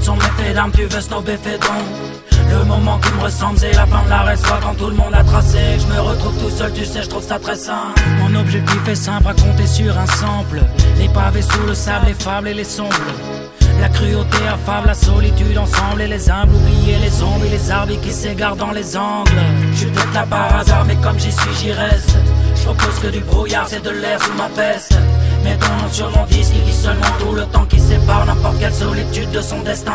sont mes faits d'armes, tu veux stopper, fais donc. Le moment qui me ressemble, c'est la fin de la race. Quand tout le monde a tracé, que je me retrouve tout seul, tu sais, je trouve ça très simple. Mon objectif est simple, raconter sur un sample. Les pavés sous le sable, les fables et les sombres. La cruauté affable, la solitude ensemble. Et les humbles, oublier les zombies, les arbres qui s'égarent dans les angles. Je suis peut-être là par hasard, mais comme j'y suis, j'y reste. Je propose que du brouillard, c'est de l'air sous ma veste. Mets ton nom sur mon disque, il dit seulement tout le temps qui sépare n'importe quelle solitude de son destin.